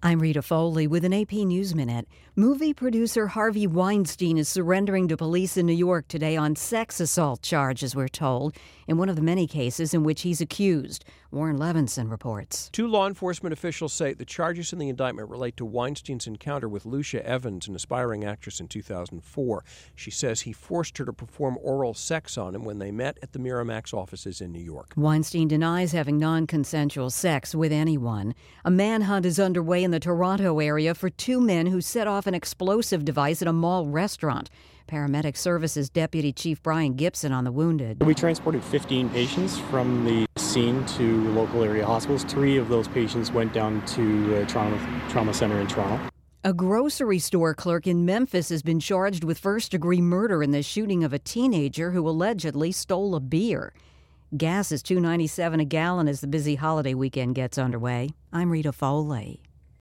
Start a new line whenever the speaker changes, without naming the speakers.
I'm Rita Foley with an AP News Minute. Movie producer Harvey Weinstein is surrendering to police in New York today on sex assault charges, we're told, in one of the many cases in which he's accused. Warren Levinson reports.
Two law enforcement officials say the charges in the indictment relate to Weinstein's encounter with Lucia Evans, an aspiring actress, in 2004. She says he forced her to perform oral sex on him when they met at the Miramax offices in New York.
Weinstein denies having non-consensual sex with anyone. A manhunt is underway in the Toronto area for two men who set off an explosive device at a mall restaurant. Paramedic Services Deputy Chief Brian Gibson on the wounded.
We transported 15 patients from the scene to local area hospitals. 3 of those patients went down to trauma center in Toronto.
A grocery store clerk in Memphis has been charged with first-degree murder in the shooting of a teenager who allegedly stole a beer. Gas is $2.97 a gallon as the busy holiday weekend gets underway. I'm Rita Foley.